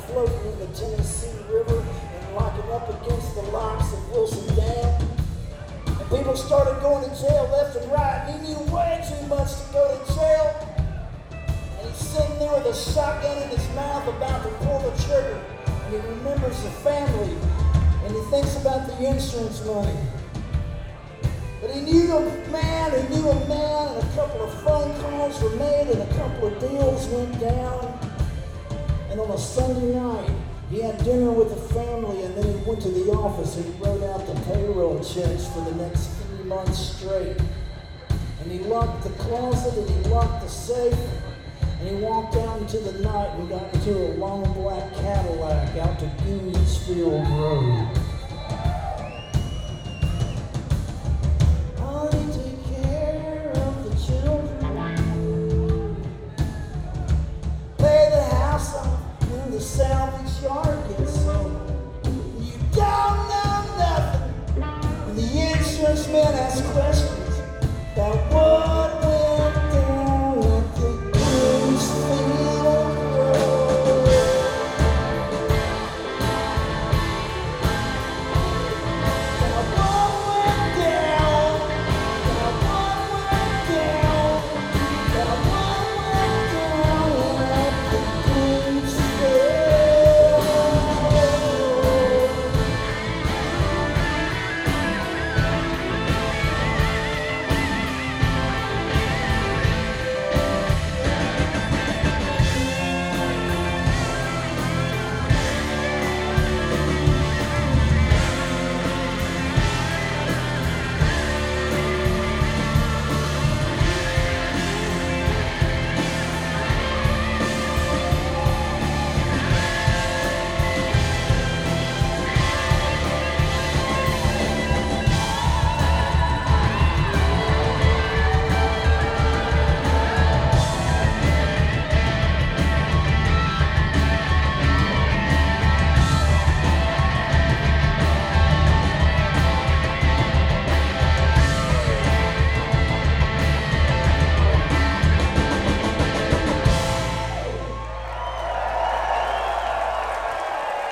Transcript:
floating in the Tennessee River and locking up against the locks of Wilson Dam. And people started going to jail left and right. He knew way too much to go to jail. And he's sitting there with a shotgun in his mouth about to pull the trigger. And he remembers the family. And he thinks about the insurance money. But he knew a man who knew a man, and a couple of phone calls were made, and a couple of deals went down. And on a Sunday night, he had dinner with the family, and then he went to the office and he wrote out the payroll checks for the next 3 months straight. And he locked the closet, and he locked the safe, and he walked out into the night and got into a long black Cadillac out to Goodsfield Road. Salvage yard gets